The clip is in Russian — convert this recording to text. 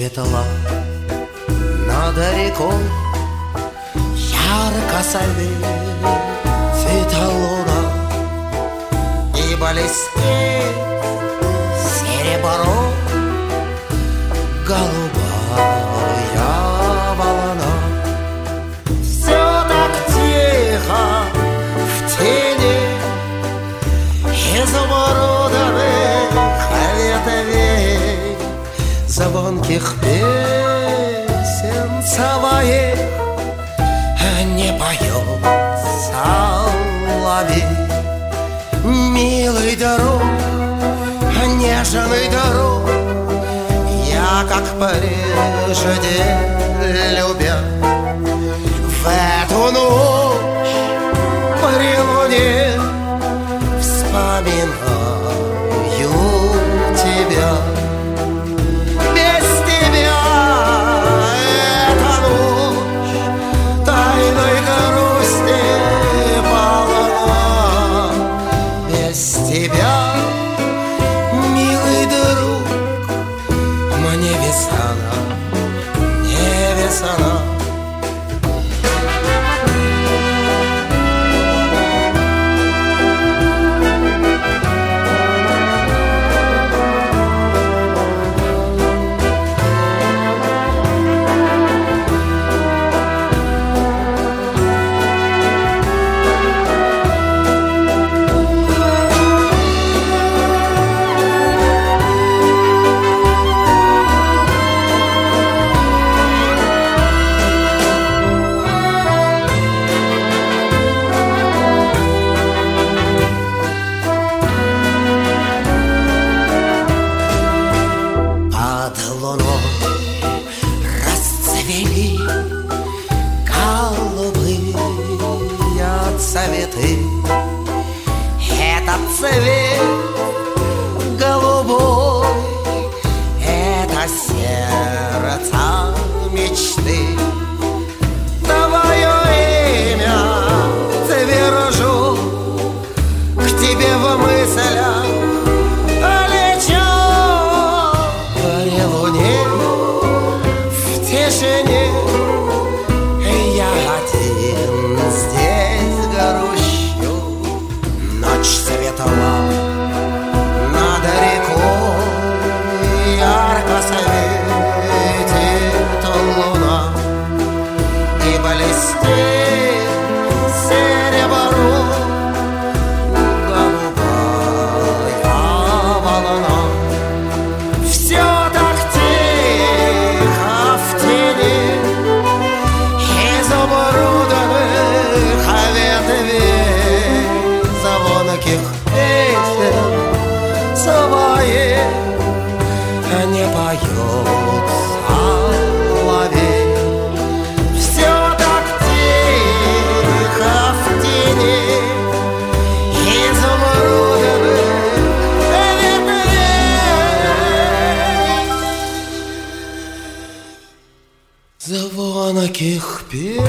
светла над рекой, ярко светила луна, и блестит серебро голубая волна. Все так тихо в тени изумрудных ветвей, звонких песен своих не поет соловей. Милый друг, нежный друг, я как прежде любя, в эту ночь при луне вспоминаю тебя. Без тебя эта ночь тайной грусти полна. Без тебя, милый друг, мне весна, не весна. Расцвели голубые цветы. Этот цвет голубой, это сердце мечты. Твое имя твержу, к тебе в мыслях лечу. При луне я один здесь грущу. Ночь светла над рекой, ярко светит луна, и блестит серебро голубая волна. Все так тихо в тени изумрудных ветвей, звонких песен своих не поет соловей. Все так тихо в тени изумрудных ветвей, звонких песен